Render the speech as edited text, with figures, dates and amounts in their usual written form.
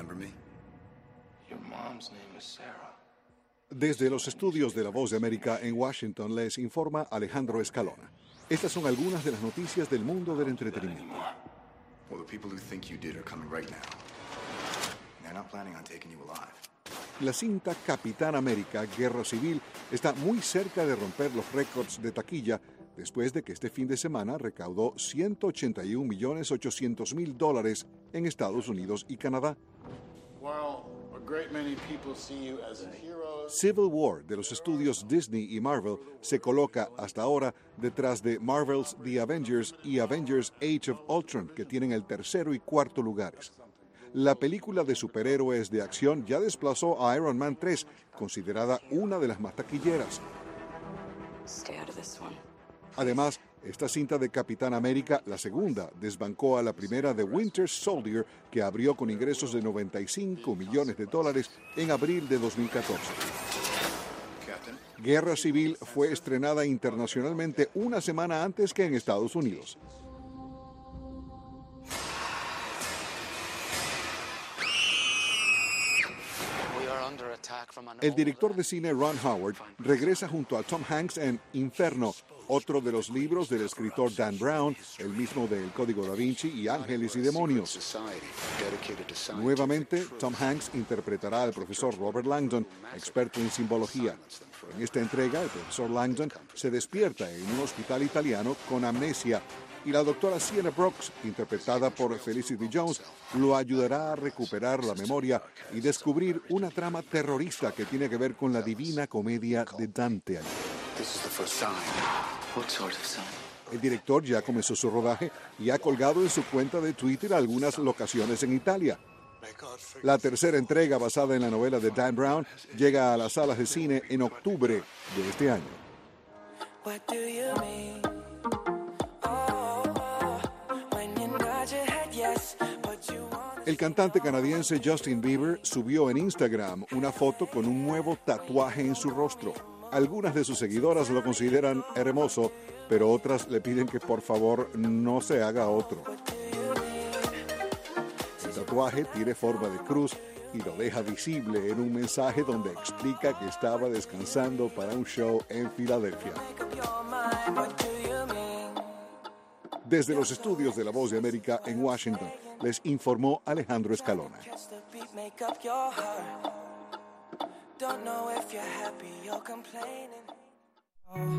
Desde los estudios de La Voz de América en Washington les informa Alejandro Escalona. Estas son algunas de las noticias del mundo del entretenimiento. La cinta Capitán América, Guerra Civil, está muy cerca de romper los récords de taquilla después de que este fin de semana recaudó $181.800.000 en Estados Unidos y Canadá. Civil War, de los estudios Disney y Marvel, se coloca hasta ahora detrás de Marvel's The Avengers y Avengers Age of Ultron, que tienen el tercero y cuarto lugares. La película de superhéroes de acción ya desplazó a Iron Man 3, considerada una de las más taquilleras. Además, esta cinta de Capitán América, la segunda, desbancó a la primera de Winter Soldier, que abrió con ingresos de $95 millones en abril de 2014. Guerra Civil fue estrenada internacionalmente una semana antes que en Estados Unidos. El director de cine Ron Howard regresa junto a Tom Hanks en Inferno, otro de los libros del escritor Dan Brown, el mismo de El Código Da Vinci y Ángeles y Demonios. Nuevamente, Tom Hanks interpretará al profesor Robert Langdon, experto en simbología. En esta entrega, el profesor Langdon se despierta en un hospital italiano con amnesia y la doctora Sienna Brooks, interpretada por Felicity Jones, lo ayudará a recuperar la memoria y descubrir una trama terrorista que tiene que ver con la Divina Comedia de Dante Alighieri. El director ya comenzó su rodaje y ha colgado en su cuenta de Twitter algunas locaciones en Italia. La tercera entrega, basada en la novela de Dan Brown, llega a las salas de cine en octubre de este año. El cantante canadiense Justin Bieber subió en Instagram una foto con un nuevo tatuaje en su rostro. Algunas de sus seguidoras lo consideran hermoso, pero otras le piden que por favor no se haga otro. El tatuaje tiene forma de cruz y lo deja visible en un mensaje donde explica que estaba descansando para un show en Filadelfia. Desde los estudios de La Voz de América en Washington, les informó Alejandro Escalona.